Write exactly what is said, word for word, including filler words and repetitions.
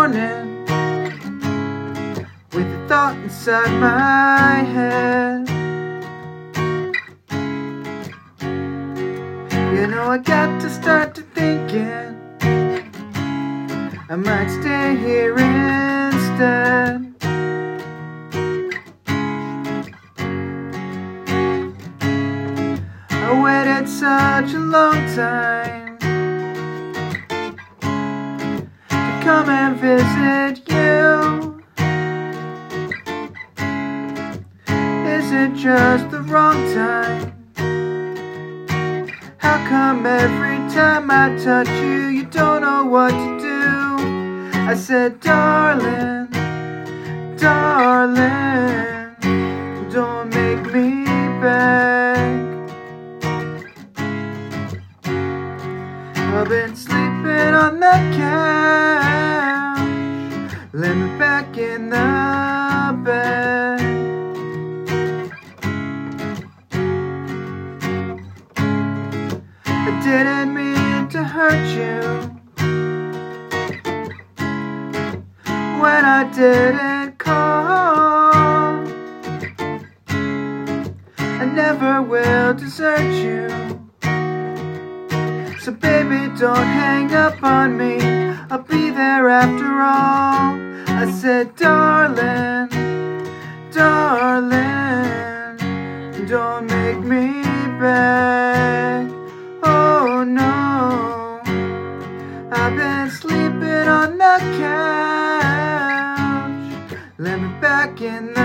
morning with a thought inside my head. You know I got to start to thinking I might stay here instead. I waited such a long time to come and visit you. Is it just the wrong time? How come every time I touch you, you don't know what to do? I said, darling, darling, don't make me beg. I've been sleeping on the couch, lay me back in the bed. I didn't mean to hurt you when I didn't call. I never will desert you, so baby don't hang up on me, I'll be there after all. I said, darling, darling, don't make me beg. Oh no, I've been sleeping on the couch, let me back in the